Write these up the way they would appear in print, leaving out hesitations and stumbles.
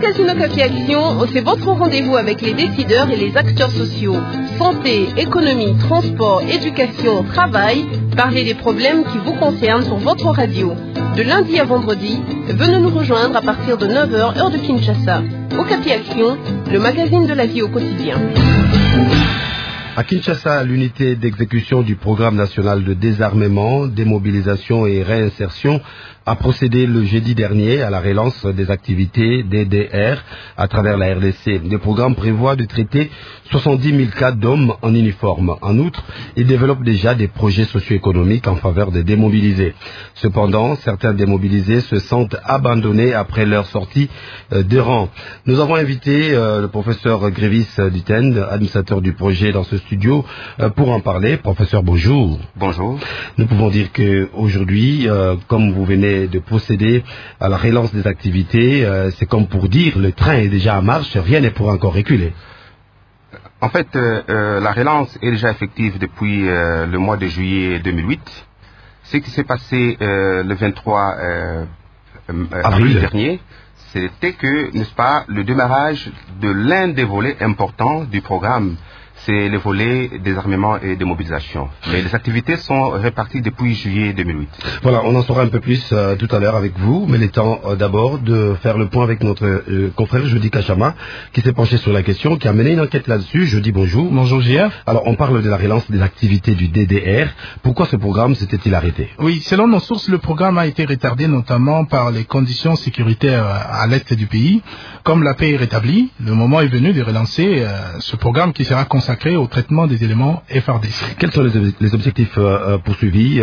magazine Okapi Action, c'est votre rendez-vous avec les décideurs et les acteurs sociaux. Santé, économie, transport, éducation, travail. Parlez des problèmes qui vous concernent sur votre radio. De lundi à vendredi, venez nous rejoindre à partir de 9h, heure de Kinshasa. Okapi Action, le magazine de la vie au quotidien. À Kinshasa, l'unité d'exécution du programme national de désarmement, démobilisation et réinsertion a procédé le jeudi dernier à la relance des activités DDR à travers la RDC. Le programme prévoit de traiter 70 000 cas d'hommes en uniforme. En outre, il développe déjà des projets socio-économiques en faveur des démobilisés. Cependant, certains démobilisés se sentent abandonnés après leur sortie de rang. Nous avons invité le professeur Grévis Dutend, administrateur du projet, dans ce studio pour en parler. Professeur, bonjour. Bonjour. Nous pouvons dire qu'aujourd'hui, comme vous venez de procéder à la relance des activités, c'est comme pour dire le train est déjà en marche, rien n'est pour encore reculer. En fait, la relance est déjà effective depuis le mois de juillet 2008. Ce qui s'est passé le 23 avril dernier, c'était que, n'est-ce pas, le démarrage de l'un des volets importants du programme, c'est le volet désarmement et démobilisation. Mais les activités sont réparties depuis juillet 2008. Voilà, on en saura un peu plus tout à l'heure avec vous, mais il est temps d'abord de faire le point avec notre confrère Jody Kachama, qui s'est penché sur la question, qui a mené une enquête là-dessus. Jody, bonjour. Bonjour, JF. Alors, on parle de la relance des activités du DDR. Pourquoi ce programme s'était-il arrêté? Oui, selon nos sources, le programme a été retardé notamment par les conditions sécuritaires à l'est du pays. Comme la paix est rétablie, le moment est venu de relancer ce programme qui sera consacré au traitement des éléments FRDC. Quels sont les objectifs poursuivis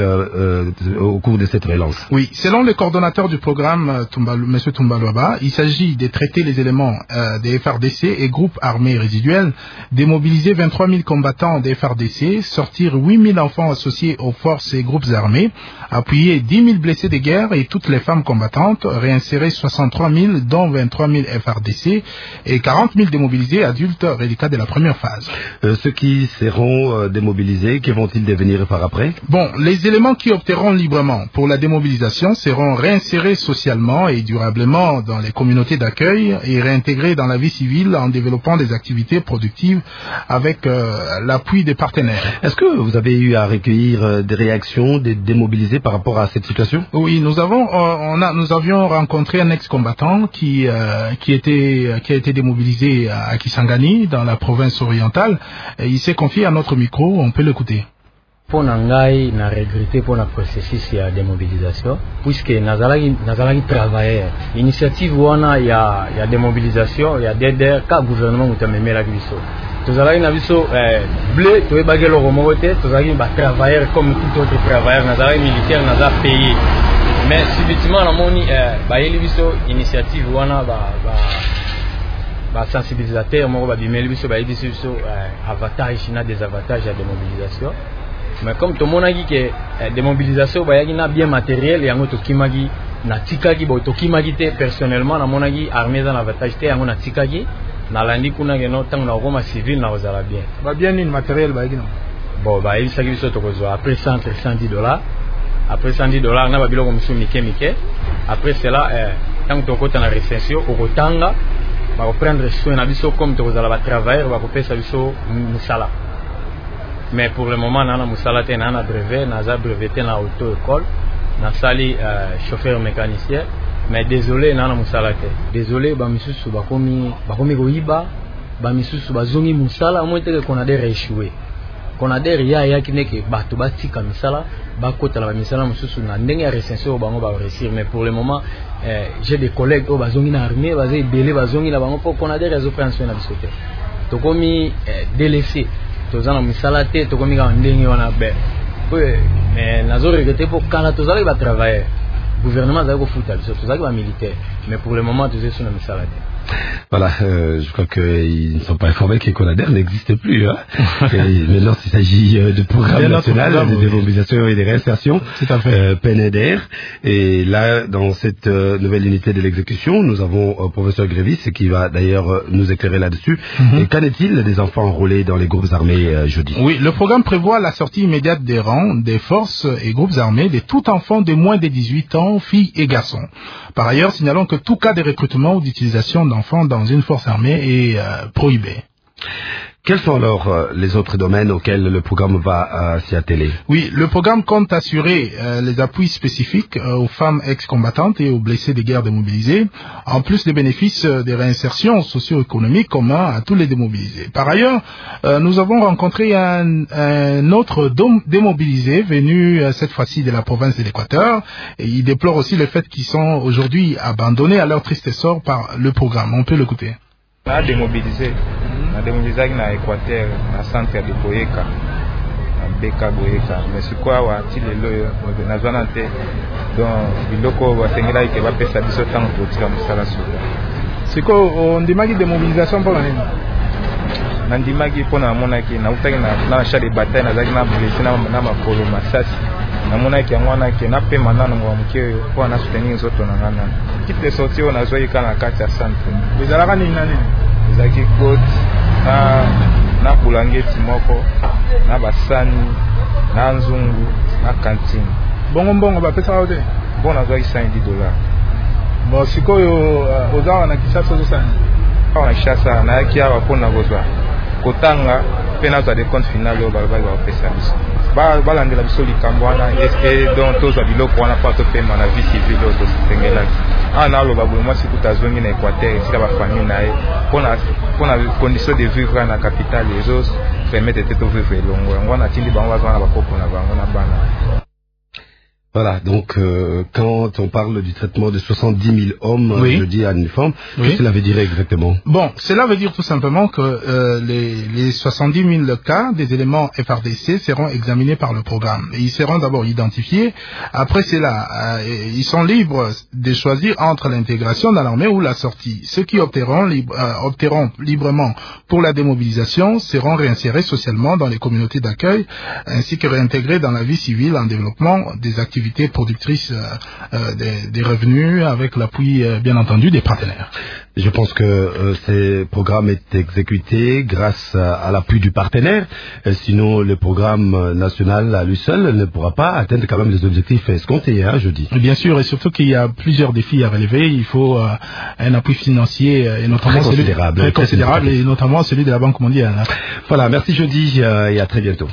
au cours de cette relance? Oui, selon le coordonnateur du programme, M. Tumbalouaba, il s'agit de traiter les éléments des FRDC et groupes armés résiduels, démobiliser 23 000 combattants des FRDC, sortir 8 000 enfants associés aux forces et groupes armés, appuyer 10 000 blessés de guerre et toutes les femmes combattantes, réinsérer 63 000, dont 23 000 FRDC et 40 000 démobilisés adultes reliquats de la première phase. Ceux qui seront démobilisés, que vont-ils devenir par après? Bon, les éléments qui opteront librement pour la démobilisation seront réinsérés socialement et durablement dans les communautés d'accueil et réintégrés dans la vie civile en développant des activités productives avec l'appui des partenaires. Est-ce que vous avez eu à recueillir des réactions des démobilisés par rapport à cette situation? Oui, nous avions rencontré un ex-combattant qui a été démobilisé à Kisangani dans la province orientale. Et il s'est confié à notre micro, on peut l'écouter. Pour nangai na regretter pour le processus de démobilisation puisque nazalaki travailler initiative wana ya démobilisation ya DDR ka gouvernement mutamemela biso tozalaki na biso blé to ebagelo romote tozalaki ba travailler comme tout autre travailleur nazalaki militaire naza payé mais subitement na moni ba yeli biso initiative wana ba sensibilisateur moko ba bimeli biso ba yedi biso avantage na désavantage ya démobilisation. Mais comme tout le monde a dit que la démobilisation, il y a bien matériel, il y a un qui na tikaki bo to kimagi te personnellement na monagi armée dans l'avantage te yango na tikaki na landi kuna ngeno tang na Roma civil na ozala bien ba bien une matériel ba yino bon ba il s'agit de to kozo après $110 après $110 na ba biloko musu mike après cela tant to kota na récession au kotanga ba prendre soin na biso comme to kozala ba travailleur ba kopesa biso musala. Mais pour le moment, nana musala te nana brevet, naza breveté na auto école, na sali chauffeur mécanicien. Mais désolé nana musala te. Désolé ba misusu ba komi goiba, ba misusu ba zongi musala moins te qu'on a des rééchoué. Qu'on a des ya ki neke bato batika misala, ba kota la misala misusu na ndenge ya recension bango ba réussir. Mais pour le moment, j'ai des collègues au bazongi na armée, bazé belé bazongi la bango pour qu'on a des réseaux pension na bisote. To komi délaissé. Tozana misala te tokomi ka ndenge wana be mais nazo regretter pour quand tozali ba travailler gouvernement za ko futa biso tozali ba militaire mais pour le moment tozali sur na misala te. Voilà, je crois qu'ils ne sont pas informés que Conader n'existe plus. Hein. Maintenant, il s'agit de programme national de démobilisation et de réinsertion, PNDR. Et là, dans cette nouvelle unité de l'exécution, nous avons professeur Grévis qui va d'ailleurs nous éclairer là-dessus. Et qu'en est-il des enfants enrôlés dans les groupes armés jeudi? Oui, le programme prévoit la sortie immédiate des rangs, des forces et groupes armés de tout enfant de moins de 18 ans, filles et garçons. Par ailleurs, signalons que tout cas de recrutement ou d'utilisation d'enfants enfants dans une force armée est prohibé. Quels sont alors les autres domaines auxquels le programme va s'y atteler? Oui, le programme compte assurer les appuis spécifiques aux femmes ex-combattantes et aux blessés des guerres démobilisés, en plus des bénéfices des réinsertions socio-économiques communs à tous les démobilisés. Par ailleurs, nous avons rencontré un autre démobilisé venu cette fois-ci de la province de l'Équateur, et il déplore aussi le fait qu'ils sont aujourd'hui abandonnés à leur triste sort par le programme. On peut l'écouter. Démobilisé na Équateur, na centre de Boyeka, na Beka Boyeka. Mais c'est quoi wa ti lelo na zona te donc biloko wa sengela ke ba pesa biso tant pour tira musala suka. C'est quoi on demande démobilisation pour l'année? Na ndimaki pona mona ki na utaki na char de bataille na zaki na blessé na makolo masasi. Na mona ki ngwana ki na pe manana ngwa mke po na soutenir zoto na ngana. Quitte de sortir on a zoyi kana kati ya centre. Vous allez rani nani? Zaki coach na bulangeti moko na basani na nzungu na cantine bongo bapesa ote bona zwa $110. Bon sikoyo ozawa na Kinshasa zosani na Kinshasa na yaki awa pona kozwa kotanga pe na za de compte final yo balabali bapesa biso balandela biso likambo wana eske donc tozwa biloko wana pa topema na vie civile oyo tosengelaki ana aloba boye mwasi kuta azongi na Équateur esika bafamille na ye mpona condition de vivre na capitale ezo permettre te tovivre elongo yango wana atindi bango bazwa na bakoko na bango na bana. Voilà, donc quand on parle du traitement de 70 000 hommes, je dis en uniforme, qu'est-ce que cela veut dire exactement? Bon, cela veut dire tout simplement que les 70 000 cas des éléments FARDC seront examinés par le programme. Et ils seront d'abord identifiés. Après cela, ils sont libres de choisir entre l'intégration dans l'armée ou la sortie. Ceux qui opteront librement pour la démobilisation seront réinsérés socialement dans les communautés d'accueil, ainsi que réintégrés dans la vie civile en développement des activités productrices des revenus avec l'appui bien entendu des partenaires. Je pense que ce programme est exécuté grâce à l'appui du partenaire, sinon le programme national à lui seul ne pourra pas atteindre quand même les objectifs escomptés, je dis. Bien sûr, et surtout qu'il y a plusieurs défis à relever. Il faut un appui financier et notamment très considérable et notamment celui de la Banque mondiale. Voilà, merci Jeudi et à très bientôt.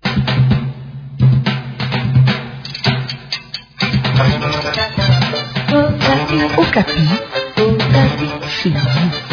Okapi, chez vous.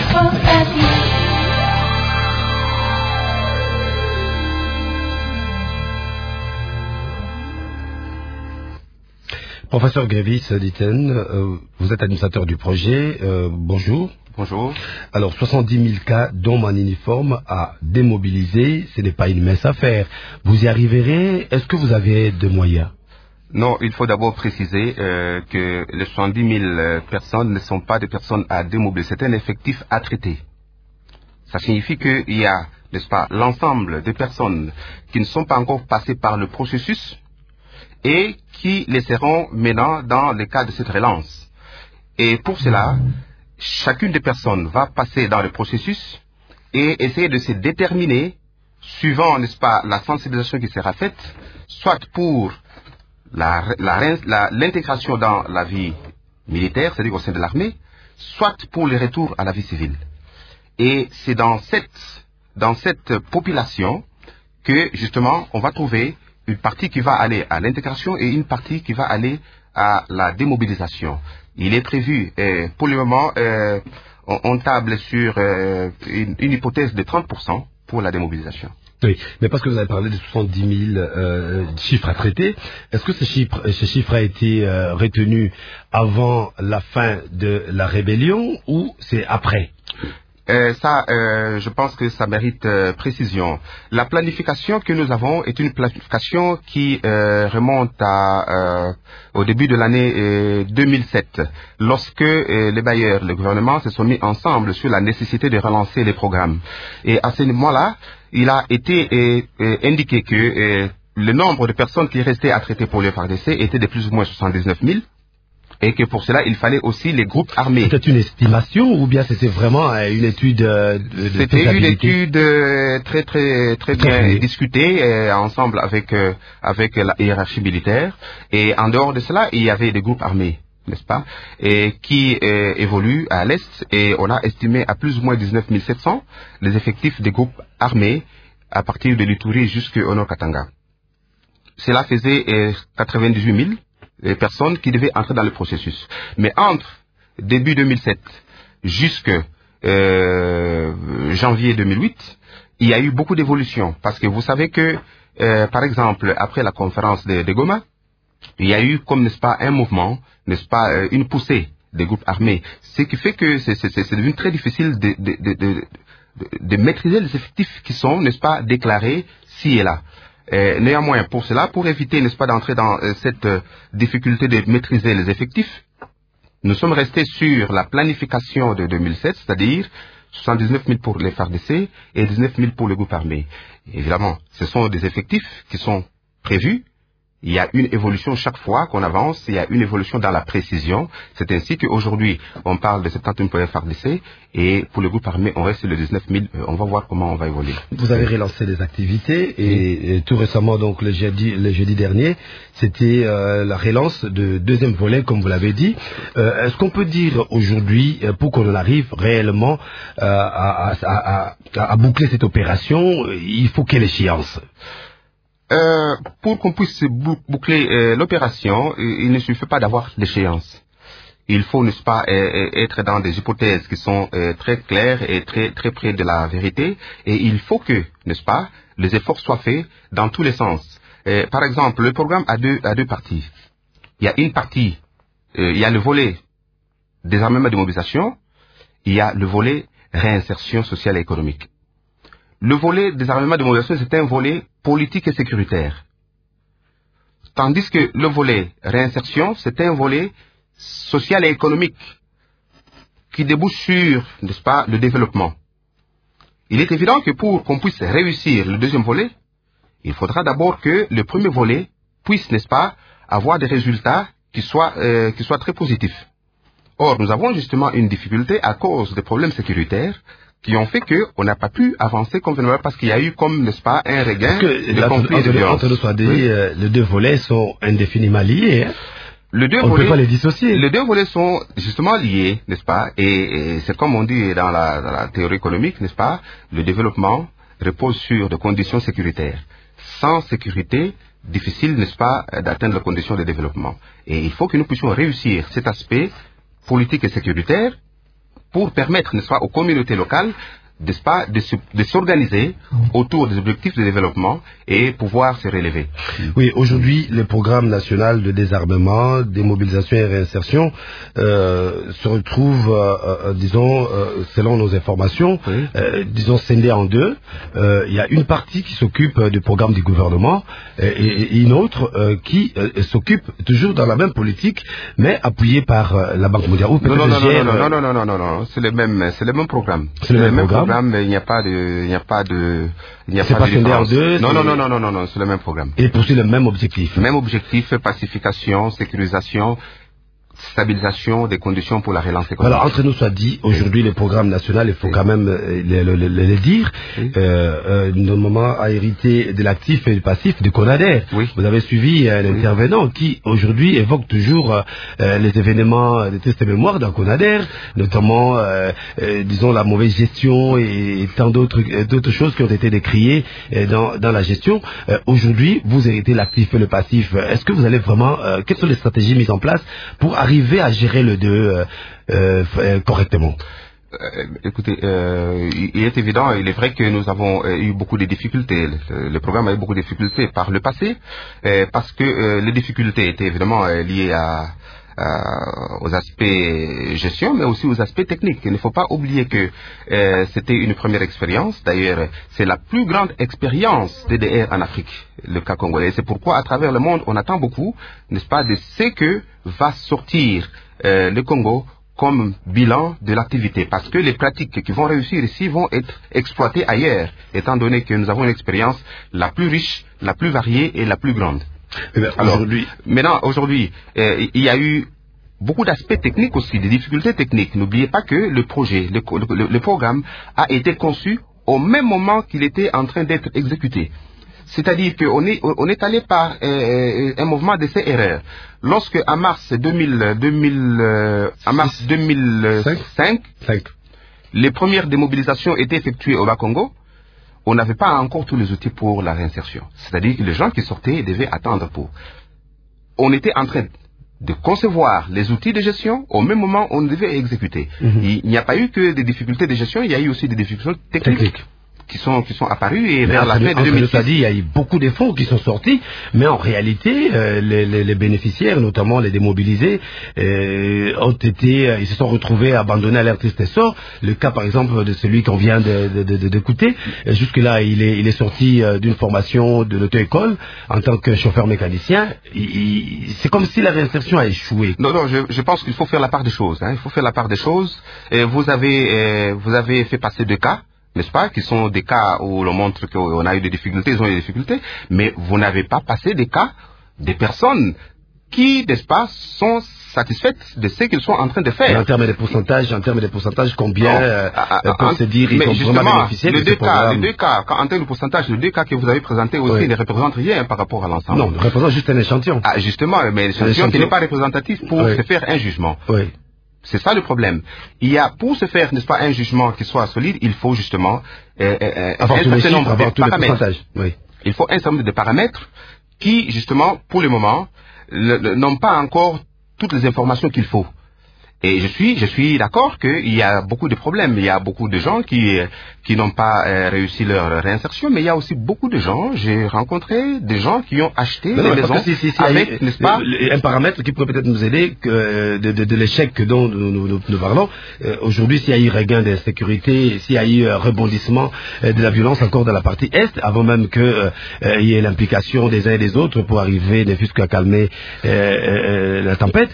Professeur Grévis, dit-elle, vous êtes administrateur du projet. Bonjour. Bonjour. Alors, 70 000 cas d'hommes en uniforme à démobiliser, ce n'est pas une mince affaire. Vous y arriverez? Est-ce que vous avez des moyens? Non, il faut d'abord préciser que les 70 000 personnes ne sont pas des personnes à démobiliser, c'est un effectif à traiter. Ça signifie qu'il y a, n'est-ce pas, l'ensemble des personnes qui ne sont pas encore passées par le processus et qui les seront maintenant dans le cadre de cette relance. Et pour cela, chacune des personnes va passer dans le processus et essayer de se déterminer suivant, n'est-ce pas, la sensibilisation qui sera faite, soit pour l'intégration dans la vie militaire, c'est-à-dire au sein de l'armée, soit pour le retour à la vie civile. Et c'est dans cette population que, justement, on va trouver une partie qui va aller à l'intégration et une partie qui va aller à la démobilisation. Il est prévu, pour le moment, on table sur une hypothèse de 30% pour la démobilisation. Oui, mais parce que vous avez parlé de 70 000 chiffres à traiter, est-ce que ce chiffre a été retenu avant la fin de la rébellion ou c'est après? Je pense que ça mérite précision. La planification que nous avons est une planification qui remonte au début de l'année 2007, lorsque les bailleurs, le gouvernement se sont mis ensemble sur la nécessité de relancer les programmes. Et à ce moment-là, il a été indiqué que le nombre de personnes qui restaient à traiter pour le FARDC était de plus ou moins 79 000. Et que pour cela, il fallait aussi les groupes armés. C'était une estimation ou bien c'était vraiment une étude C'était une étude très bien discutée ensemble avec la hiérarchie militaire. Et en dehors de cela, il y avait des groupes armés. n'est-ce pas, et qui évolue à l'Est, et on a estimé à plus ou moins 19 700 les effectifs des groupes armés à partir de l'Ituri jusqu'au Nord Katanga. Cela faisait 98 000 personnes qui devaient entrer dans le processus. Mais entre début 2007 jusqu'à janvier 2008, il y a eu beaucoup d'évolutions. Parce que vous savez que, par exemple, après la conférence de Goma, il y a eu, comme, n'est-ce pas, un mouvement, n'est-ce pas, une poussée des groupes armés. Ce qui fait que c'est devenu très difficile de maîtriser les effectifs qui sont, n'est-ce pas, déclarés ci et là. Néanmoins, pour cela, pour éviter, n'est-ce pas, d'entrer dans cette difficulté de maîtriser les effectifs, nous sommes restés sur la planification de 2007, c'est-à-dire 79 000 pour les FARDC et 19 000 pour le groupe armé. Évidemment, ce sont des effectifs qui sont prévus. Il y a une évolution chaque fois qu'on avance, il y a une évolution dans la précision. C'est ainsi qu'aujourd'hui, on parle de 70 000 pour les FARDC et pour le groupe armé, on reste sur le 19 000. On va voir comment on va évoluer. Vous avez relancé des activités et tout récemment, donc le jeudi dernier, c'était la relance de deuxième volet, comme vous l'avez dit. Est-ce qu'on peut dire aujourd'hui, pour qu'on en arrive réellement à boucler cette opération, il faut quelle échéance? Pour qu'on puisse boucler l'opération, il ne suffit pas d'avoir d'échéance. Il faut, n'est-ce pas, être dans des hypothèses qui sont très claires et très très près de la vérité. Et il faut que, n'est-ce pas, les efforts soient faits dans tous les sens. Par exemple, le programme a deux parties. Il y a une partie, il y a le volet désarmement de mobilisation, il y a le volet réinsertion sociale et économique. Le volet désarmement de mobilisation, c'est un volet politique et sécuritaire. Tandis que le volet réinsertion, c'est un volet social et économique qui débouche sur, n'est-ce pas, le développement. Il est évident que pour qu'on puisse réussir le deuxième volet, il faudra d'abord que le premier volet puisse, n'est-ce pas, avoir des résultats qui soient très positifs. Or, nous avons justement une difficulté à cause des problèmes sécuritaires qui ont fait qu'on n'a pas pu avancer convenablement parce qu'il y a eu comme, n'est-ce pas, un regain de conflits et de violence. Les deux volets sont indéfiniment liés. Hein. On ne peut pas les dissocier. Les deux volets sont justement liés, n'est-ce pas, et c'est comme on dit dans la théorie économique, n'est-ce pas, le développement repose sur des conditions sécuritaires. Sans sécurité, difficile, n'est-ce pas, d'atteindre les conditions de développement. Et il faut que nous puissions réussir cet aspect politique et sécuritaire pour permettre, n'est-ce pas, aux communautés locales, n'est-ce pas, de s'organiser autour des objectifs de développement et pouvoir se relever. Oui, aujourd'hui, le programme national de désarmement, démobilisation et réinsertion se retrouve, disons, selon nos informations, disons, scindé en deux. Il y a une partie qui s'occupe du programme du gouvernement et une autre qui s'occupe toujours dans la même politique, mais appuyée par la Banque mondiale. Ou non, c'est le même programme. C'est le même programme. Mais il n'y a pas de différence. Non, c'est le même programme. Et poursuit le même objectif. Même objectif, pacification, sécurisation, stabilisation des conditions pour la relance économique. Alors, entre nous soit dit, aujourd'hui, le programme national, il faut quand même le dire, normalement a hérité de l'actif et du passif de CONADER. Oui. Vous avez suivi l'intervenant qui, aujourd'hui, évoque toujours les événements de test et mémoire dans CONADER, notamment, disons, la mauvaise gestion et tant d'autres choses qui ont été décriées dans la gestion. Aujourd'hui, vous héritez l'actif et le passif. Est-ce que vous allez vraiment, quelles sont les stratégies mises en place pour arriver à gérer le deux correctement? Écoutez, il est évident, il est vrai que nous avons eu beaucoup de difficultés. Le programme a eu beaucoup de difficultés par le passé, parce que les difficultés étaient évidemment liées aux aspects gestion, mais aussi aux aspects techniques. Il ne faut pas oublier que c'était une première expérience. D'ailleurs, c'est la plus grande expérience DDR en Afrique, le cas congolais. C'est pourquoi, à travers le monde, on attend beaucoup, n'est-ce pas, de ce que va sortir le Congo comme bilan de l'activité. Parce que les pratiques qui vont réussir ici vont être exploitées ailleurs, étant donné que nous avons une expérience la plus riche, la plus variée et la plus grande. Alors, aujourd'hui, il y a eu beaucoup d'aspects techniques aussi, des difficultés techniques. N'oubliez pas que le projet, le programme a été conçu au même moment qu'il était en train d'être exécuté. C'est-à-dire qu'on est allé par un mouvement d'essai-erreur. Lorsque, en mars 2005, les premières démobilisations étaient effectuées au Bas-Congo, on n'avait pas encore tous les outils pour la réinsertion. C'est-à-dire que les gens qui sortaient devaient attendre pour. On était en train de concevoir les outils de gestion, au même moment on devait exécuter. Il n'y a pas eu que des difficultés de gestion, il y a eu aussi des difficultés techniques. Qui sont apparus et vers la fin de 2006. Il y a eu beaucoup d'efforts qui sont sortis, mais en réalité, les bénéficiaires, notamment les démobilisés, ils se sont retrouvés abandonnés à leur triste sort. Le cas, par exemple, de celui qu'on vient d'écouter, jusque-là, il est sorti d'une formation de l'auto-école en tant que chauffeur mécanicien. C'est comme si la réinsertion a échoué. Non, je pense qu'il faut faire la part des choses. Il faut faire la part des choses. Vous avez fait passer 2 cas, n'est-ce pas, qui sont des cas où l'on montre qu'on a eu des difficultés, ils ont eu des difficultés, mais vous n'avez pas passé des cas des personnes qui, n'est-ce pas, sont satisfaites de ce qu'ils sont en train de faire. Et en termes de pourcentage, combien peut se dire ils ont vraiment bénéficié de ce programme? Les deux cas, en termes de pourcentage, les 2 cas que vous avez présentés aussi ne représentent rien par rapport à l'ensemble. Non, représente juste un échantillon. Justement, mais l'échantillon qui n'est pas représentatif pour se faire un jugement. Oui. C'est ça le problème. Pour se faire, n'est-ce pas, un jugement qui soit solide, il faut justement avoir tous les chiffres, avoir tous les pourcentages. Oui. Il faut un certain nombre de paramètres qui, justement, pour le moment, n'ont pas encore toutes les informations qu'il faut. Et je suis d'accord qu'il y a beaucoup de problèmes. Il y a beaucoup de gens qui n'ont pas réussi leur réinsertion, mais il y a aussi beaucoup de gens, j'ai rencontré des gens qui ont acheté des maisons avec, n'est-ce pas, un paramètre qui pourrait peut-être nous aider de l'échec dont nous parlons. Aujourd'hui, s'il y a eu regain d'insécurité, s'il y a eu rebondissement de la violence encore dans la partie Est, avant même qu'il y ait l'implication des uns et des autres pour arriver, ne fût-ce qu'à calmer la tempête,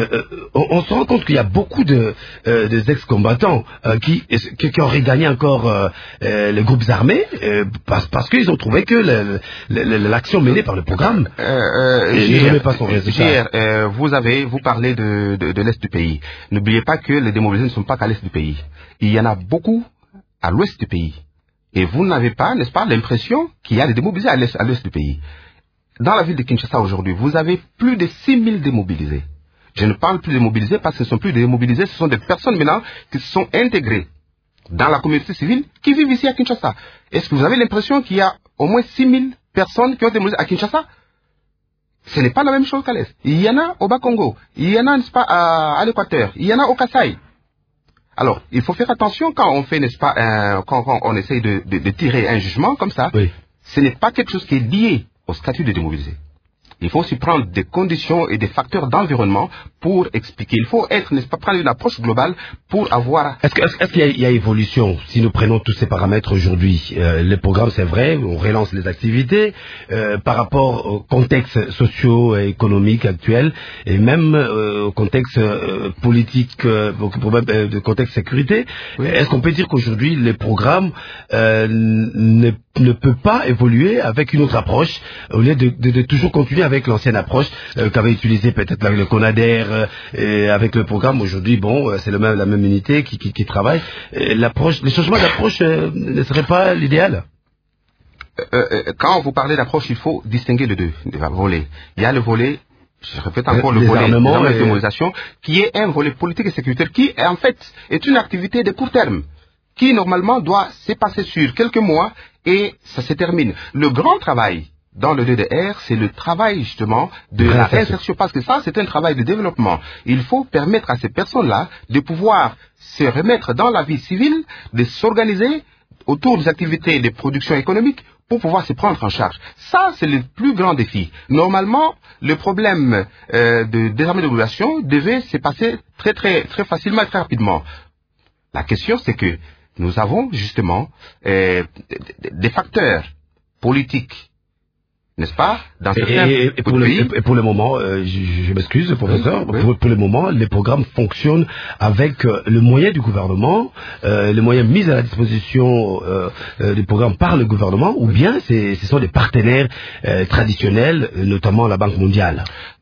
on se rend compte qu'il y a beaucoup des ex-combattants qui ont regagné encore les groupes armés parce qu'ils ont trouvé que l'action menée par le programme ne donnait pas son résultat. Vous parlez de l'Est du pays. N'oubliez pas que les démobilisés ne sont pas qu'à l'Est du pays. Il y en a beaucoup à l'Ouest du pays. Et vous n'avez pas, n'est-ce pas, l'impression qu'il y a des démobilisés à l'Est du pays. Dans la ville de Kinshasa aujourd'hui, vous avez plus de 6000 démobilisés. Je ne parle plus de mobilisés parce que ce ne sont plus des démobilisés, ce sont des personnes maintenant qui se sont intégrées dans la communauté civile qui vivent ici à Kinshasa. Est-ce que vous avez l'impression qu'il y a au moins 6000 personnes qui ont été mobilisées à Kinshasa? Ce n'est pas la même chose qu'à l'Est. Il y en a au Bas-Congo, il y en a, n'est-ce pas, à l'Équateur, il y en a au Kasaï. Alors, il faut faire attention quand on fait, n'est-ce pas, quand on essaye de tirer un jugement comme ça. Oui. Ce n'est pas quelque chose qui est lié au statut de démobilisé. Il faut aussi prendre des conditions et des facteurs d'environnement pour expliquer. Il faut être, n'est-ce pas, prendre une approche globale pour avoir... Est-ce qu'il y a évolution si nous prenons tous ces paramètres aujourd'hui? Les programmes, c'est vrai, on relance les activités par rapport au contexte socio-économique actuel et même au contexte politique, de contexte sécurité. Oui. Est-ce qu'on peut dire qu'aujourd'hui, les programmes ne peuvent pas évoluer avec une autre approche au lieu de toujours continuer avec l'ancienne approche qu'avait utilisé peut-être le CONADER avec le programme? Aujourd'hui, bon, c'est la même unité qui travaille. Le changement d'approche ne serait pas l'idéal? Quand vous parlez d'approche, il faut distinguer les deux volets. Il y a le volet, je répète encore, le volet de mobilisation, qui est un volet politique et sécuritaire, qui en fait est une activité de court terme, qui normalement doit se passer sur quelques mois et ça se termine. Le grand travail dans le DDR, c'est le travail justement de la réinsertion, parce que ça, c'est un travail de développement. Il faut permettre à ces personnes-là de pouvoir se remettre dans la vie civile, de s'organiser autour des activités de production économique pour pouvoir se prendre en charge. Ça, c'est le plus grand défi. Normalement, le problème de désarmement de population devait se passer très facilement et très rapidement. La question, c'est que nous avons justement des facteurs politiques, n'est-ce pas, dans certains pays. Et pour le moment, je m'excuse, professeur, oui. Pour le moment, les programmes fonctionnent avec le moyen du gouvernement, les moyens mis à la disposition du programme par le gouvernement, ou bien ce sont des partenaires traditionnels, notamment la Banque mondiale.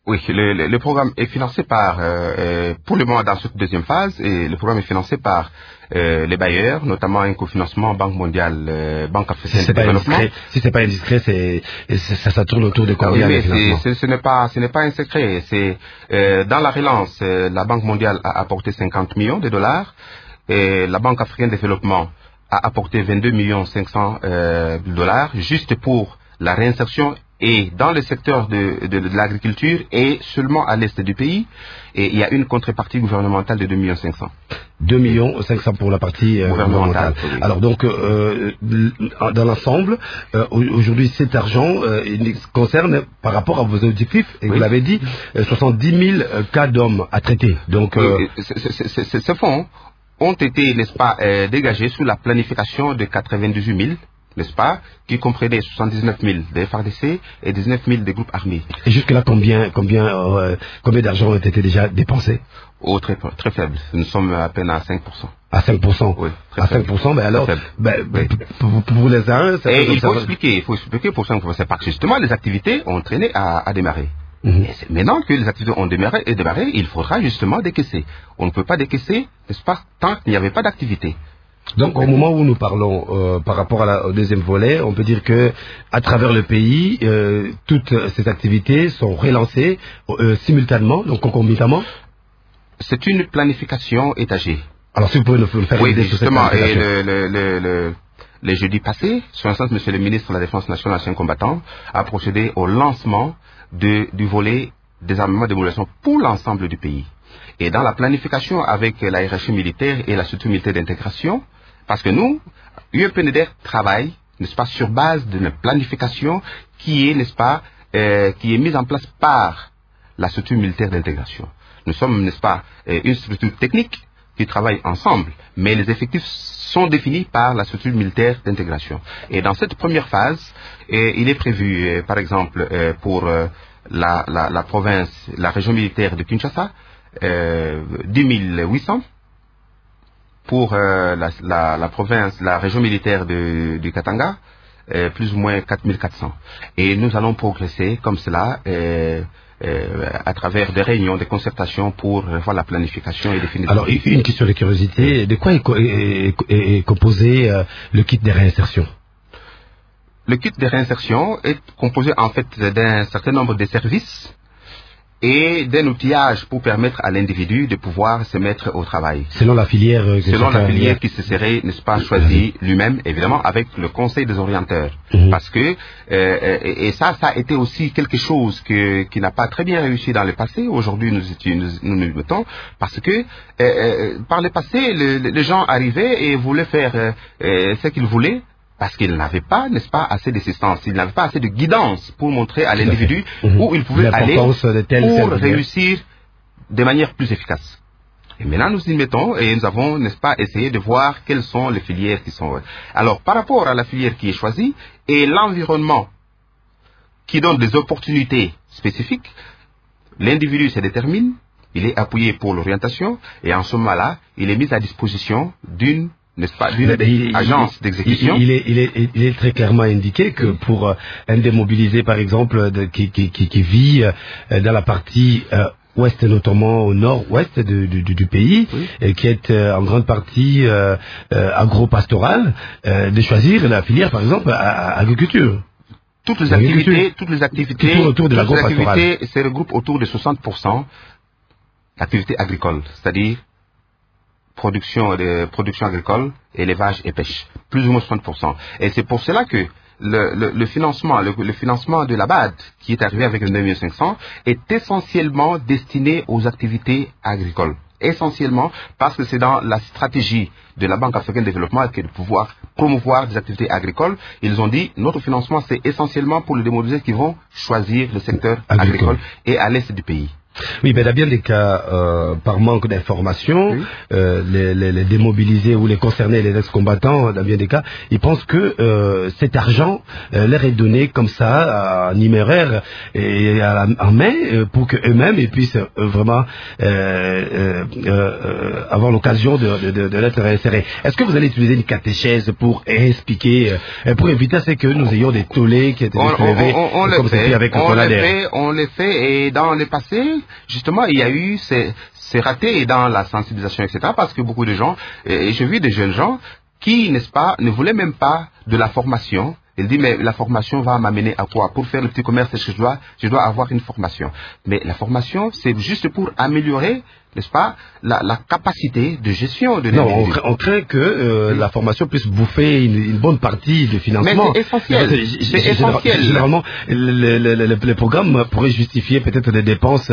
Oui, le programme est financé par, pour le moment dans cette deuxième phase, et le programme est financé par les bailleurs, notamment un cofinancement Banque mondiale, Banque africaine de développement. Si c'est pas indiscret, ça tourne autour de combien de financements? Ce n'est pas un secret. C'est dans la relance, la Banque mondiale a apporté 50 millions de dollars, et la Banque africaine de développement a apporté 22 millions 500 dollars juste pour la réinsertion et dans le secteur de l'agriculture et seulement à l'est du pays. Et il y a une contrepartie gouvernementale de 2 millions 500. 2 millions 500 pour la partie gouvernementale. Oui. Alors donc, dans l'ensemble, aujourd'hui, cet argent concerne, par rapport à vos objectifs, et vous l'avez dit, 70 000 cas d'hommes à traiter. Donc, ces fonds ont été, n'est-ce pas, dégagés sous la planification de 98 000, n'est-ce pas, qui comprenait 79 000 des FARDC et 19 000 des groupes armés. Et jusque-là, combien d'argent ont été déjà dépensés? Oh, très faible. Nous sommes à peine à 5%. À 5%? Oui. À 5%, mais alors, oui. Pour les uns, et il faut expliquer pour 5%, c'est parce que justement, les activités ont traîné à démarrer. Et c'est maintenant que les activités ont démarré, il faudra justement décaisser. On ne peut pas décaisser, n'est-ce pas, tant qu'il n'y avait pas d'activité. Donc, au moment où nous parlons par rapport au deuxième volet, on peut dire que à travers le pays, toutes ces activités sont relancées simultanément, donc concomitamment. C'est une planification étagée. Alors, si vous pouvez nous faire une idée sur cette planification. Le jeudi passé, son Excellence Monsieur le ministre de la Défense nationale, ancien combattant, a procédé au lancement du volet désarmement et démolition pour l'ensemble du pays. Et dans la planification avec la hiérarchie militaire et la structure militaire d'intégration, parce que nous, UEPNDR travaille, n'est-ce pas, sur base d'une planification qui est, n'est-ce pas, qui est mise en place par la structure militaire d'intégration. Nous sommes, n'est-ce pas, une structure technique qui travaille ensemble, mais les effectifs sont définis par la structure militaire d'intégration. Et dans cette première phase, il est prévu, par exemple, pour la province, la région militaire de Kinshasa, 10 800. Pour la province, la région militaire du Katanga, plus ou moins 4 400. Et nous allons progresser comme cela à travers des réunions, des concertations pour voir la planification et définir. Alors, une question de curiosité, de quoi est composé le kit de réinsertion? Le kit de réinsertion est composé en fait d'un certain nombre de services et d'un outillage pour permettre à l'individu de pouvoir se mettre au travail. Selon la filière qui se serait, n'est-ce pas, choisi lui-même, évidemment, avec le conseil des orienteurs. Parce que, et ça a été aussi quelque chose qui n'a pas très bien réussi dans le passé. Aujourd'hui, nous nous mettons, parce que, par le passé, les gens arrivaient et voulaient faire ce qu'ils voulaient, parce qu'ils n'avaient pas, n'est-ce pas, assez d'assistance, ils n'avaient pas assez de guidance pour montrer à l'individu où il pouvait aller pour réussir de manière plus efficace. Et maintenant, nous y mettons et nous avons, n'est-ce pas, essayé de voir quelles sont les filières qui sont... Alors, par rapport à la filière qui est choisie et l'environnement qui donne des opportunités spécifiques, l'individu se détermine, il est appuyé pour l'orientation et en ce moment-là, il est mis à disposition d'une, n'est-ce pas, d'une agence d'exécution. Il est très clairement indiqué que pour un démobilisé, par exemple, qui vit dans la partie ouest, notamment au nord-ouest du pays, qui est en grande partie agro-pastorale, de choisir la filière, par exemple, agriculture. Toutes les activités autour de l'agro-pastorale se regroupent autour de 60% d'activités agricoles, c'est-à-dire production agricole, élevage et pêche, plus ou moins 60%. Et c'est pour cela que le financement de la BAD, qui est arrivé avec le 9500, est essentiellement destiné aux activités agricoles. Essentiellement parce que c'est dans la stratégie de la Banque africaine de développement que de pouvoir promouvoir des activités agricoles. Ils ont dit, notre financement, c'est essentiellement pour les démobilisés qui vont choisir le secteur agricole et à l'est du pays. Oui, mais dans bien des cas, par manque d'information, les démobilisés ou les concernés, les ex-combattants, dans bien des cas, ils pensent que cet argent leur est donné comme ça, en numéraire et en main, pour qu'eux-mêmes ils puissent vraiment avoir l'occasion de l'être réinsérés. Est-ce que vous allez utiliser une catéchèse pour expliquer, pour éviter que nous ayons des tollés qui étaient soulevés, comme c'était avec Colader? On le fait, et dans le passé, justement, il y a eu ces ratés dans la sensibilisation, etc. Parce que beaucoup de gens, et j'ai vu des jeunes gens qui, n'est-ce pas, ne voulaient même pas de la formation. Ils disent, mais la formation va m'amener à quoi? Pour faire le petit commerce, est-ce que je dois avoir une formation? Mais la formation, c'est juste pour améliorer, n'est-ce pas, la capacité de gestion de l'individu. Non, on craint que la formation puisse bouffer une bonne partie du financement. Mais c'est essentiel. C'est essentiel. Généralement, les programmes pourraient justifier peut-être des dépenses.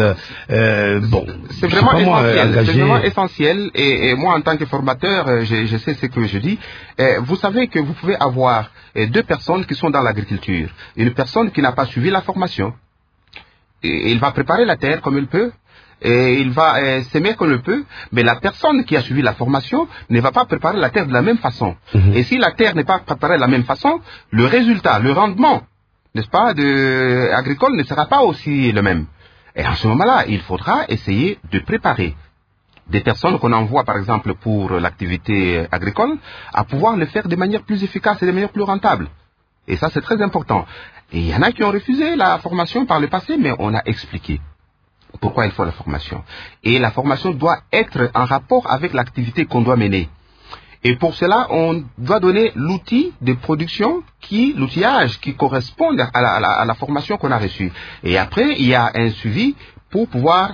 C'est vraiment essentiel. C'est vraiment essentiel. Et moi, en tant que formateur, je sais ce que je dis. Vous savez que vous pouvez avoir deux personnes qui sont dans l'agriculture. Une personne qui n'a pas suivi la formation. Et il va préparer la terre comme il peut. Et il va s'aimer comme il peut, mais la personne qui a suivi la formation ne va pas préparer la terre de la même façon. Et si la terre n'est pas préparée de la même façon, le résultat, le rendement, n'est-ce pas, agricole ne sera pas aussi le même. Et en ce moment-là, il faudra essayer de préparer des personnes qu'on envoie, par exemple, pour l'activité agricole, à pouvoir le faire de manière plus efficace et de manière plus rentable. Et ça, c'est très important. Et il y en a qui ont refusé la formation par le passé, mais on a expliqué pourquoi il faut la formation. Et la formation doit être en rapport avec l'activité qu'on doit mener. Et pour cela, on doit donner l'outil de production, l'outillage qui correspond à la formation qu'on a reçue. Et après, il y a un suivi pour voir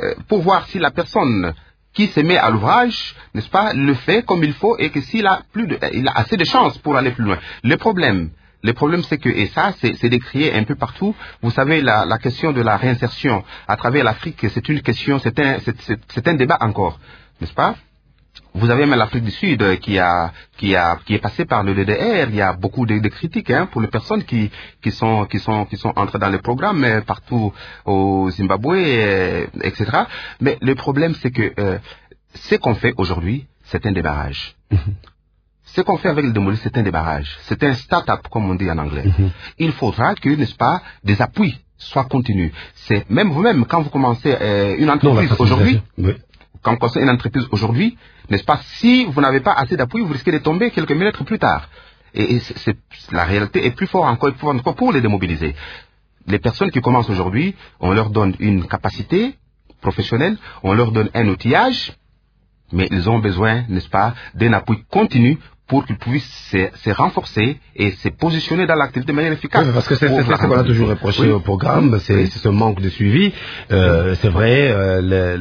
si la personne qui se met à l'ouvrage, n'est-ce pas, le fait comme il faut, et que s'il a il a assez de chances pour aller plus loin. Le problème, c'est que, et ça, c'est décrié un peu partout. Vous savez, la question de la réinsertion à travers l'Afrique, c'est une question, c'est un débat encore, n'est-ce pas? Vous avez même l'Afrique du Sud qui est passée par le DDR. Il y a beaucoup de critiques pour les personnes qui sont entrées dans le programme partout au Zimbabwe, etc. Mais le problème, c'est que ce qu'on fait aujourd'hui, c'est un débarrage. Ce qu'on fait avec le démoli, c'est un débarrage. C'est un start-up, comme on dit en anglais. Il faudra que, n'est-ce pas, des appuis soient continus. C'est même vous-même, quand vous commencez une entreprise aujourd'hui, quand vous commencez une entreprise aujourd'hui, n'est-ce pas, si vous n'avez pas assez d'appui, vous risquez de tomber quelques minutes plus tard. Et la réalité est plus forte encore pour les démobiliser. Les personnes qui commencent aujourd'hui, on leur donne une capacité professionnelle, on leur donne un outillage, mais ils ont besoin, n'est-ce pas, d'un appui continu pour qu'ils puissent se renforcer et se positionner dans l'activité de manière efficace. Oui, parce que c'est ce qu'on a toujours reproché au programme, c'est ce manque de suivi. C'est vrai,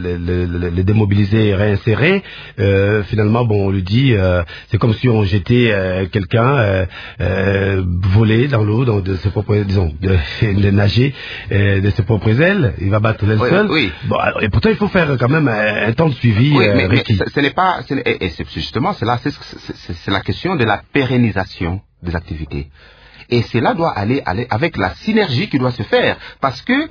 les démobilisés et réinsérés, finalement, bon, on lui dit, c'est comme si on jetait quelqu'un voler dans l'eau, de ses propres, disons, de nager de ses propres ailes, il va battre l'aile seule. Oui. Bon, et pourtant, il faut faire quand même un temps de suivi. Oui, mais ce n'est pas, et c'est justement, c'est la question de la pérennisation des activités. Et cela doit aller avec la synergie qui doit se faire. Parce que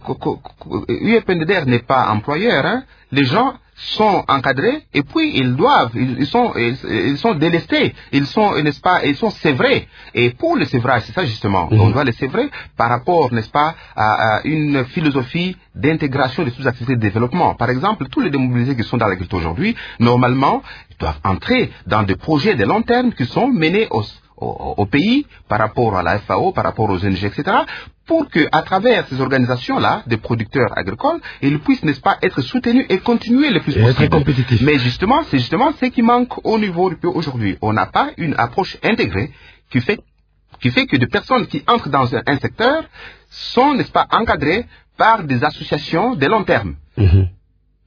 UEPNDR n'est pas employeur. Les gens sont encadrés et puis ils sont délestés. Ils sont, n'est-ce pas, ils sont sévrés. Et pour le sévrage, c'est ça justement. On doit les sévrer par rapport, n'est-ce pas, à une philosophie d'intégration de toutes les activités de développement. Par exemple, tous les démobilisés qui sont dans l'agriculture aujourd'hui, normalement, ils doivent entrer dans des projets de long terme qui sont menés au pays, par rapport à la FAO, par rapport aux ONG, etc., pour que, à travers ces organisations-là, des producteurs agricoles, ils puissent, n'est-ce pas, être soutenus et continuer le plus possible. Être compétitifs. Mais justement, c'est justement ce qui manque au niveau du pays aujourd'hui. On n'a pas une approche intégrée qui fait que des personnes qui entrent dans un secteur sont, n'est-ce pas, encadrées par des associations de long terme.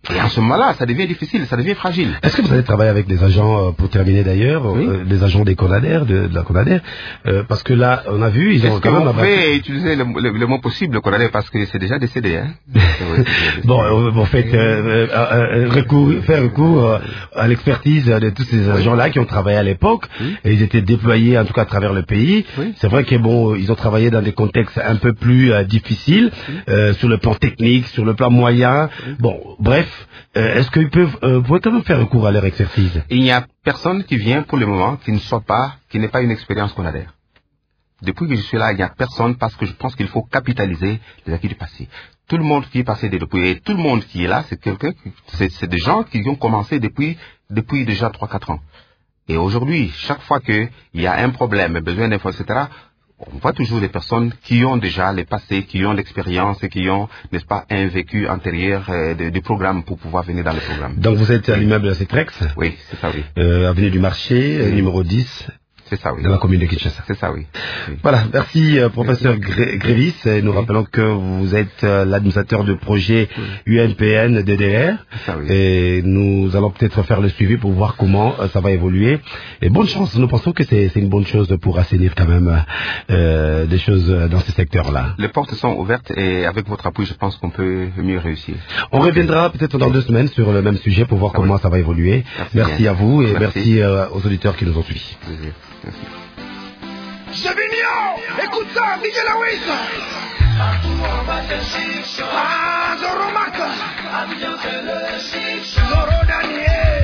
Et en ce moment-là, ça devient difficile, ça devient fragile. Est-ce que vous allez travailler avec des agents, pour terminer d'ailleurs, des agents des CONADER, de la CONADER, parce que là, on a vu, ils ont quand même... On peut utiliser le mot possible, le CONADER, parce que c'est déjà décédé. Hein. Bon, vous faites faire recours à l'expertise de tous ces agents-là qui ont travaillé à l'époque, et ils étaient déployés en tout cas à travers le pays. C'est vrai que bon, ils ont travaillé dans des contextes un peu plus difficiles, sur le plan technique, sur le plan moyen. Bon, bref. Est-ce qu'ils peuvent, pouvez quand même faire recours à leur expertise? Il n'y a personne qui vient pour le moment qui n'ait pas une expérience CONADER. Depuis que je suis là, il n'y a personne parce que je pense qu'il faut capitaliser les acquis du passé. Tout le monde qui est passé depuis, et tout le monde qui est là, c'est des gens qui ont commencé depuis déjà 3-4 ans. Et aujourd'hui, chaque fois qu'il y a un problème, besoin d'infos, etc., on voit toujours des personnes qui ont déjà les passés, qui ont l'expérience et qui ont, n'est-ce pas, un vécu antérieur du programme pour pouvoir venir dans le programme. Donc vous êtes à l'immeuble de Cetrex? Oui, c'est ça, oui. Avenue du Marché, numéro 10. C'est ça, oui. Dans la commune de Kinshasa. C'est ça, oui. Voilà, merci professeur Grévis. Nous rappelons que vous êtes l'administrateur du projet UNPN DDR. Ça, oui. Et nous allons peut-être faire le suivi pour voir comment ça va évoluer. Et bonne chance, nous pensons que c'est une bonne chose pour assainir quand même des choses dans ce secteur-là. Les portes sont ouvertes et avec votre appui, je pense qu'on peut mieux réussir. On reviendra peut-être dans 2 semaines sur le même sujet pour voir comment ça va évoluer. Merci à vous et merci aux auditeurs qui nous ont suivis. Jabignon, écoute ça, DJ Lawis. Ah, Zoro Marca. Zoro Daniel.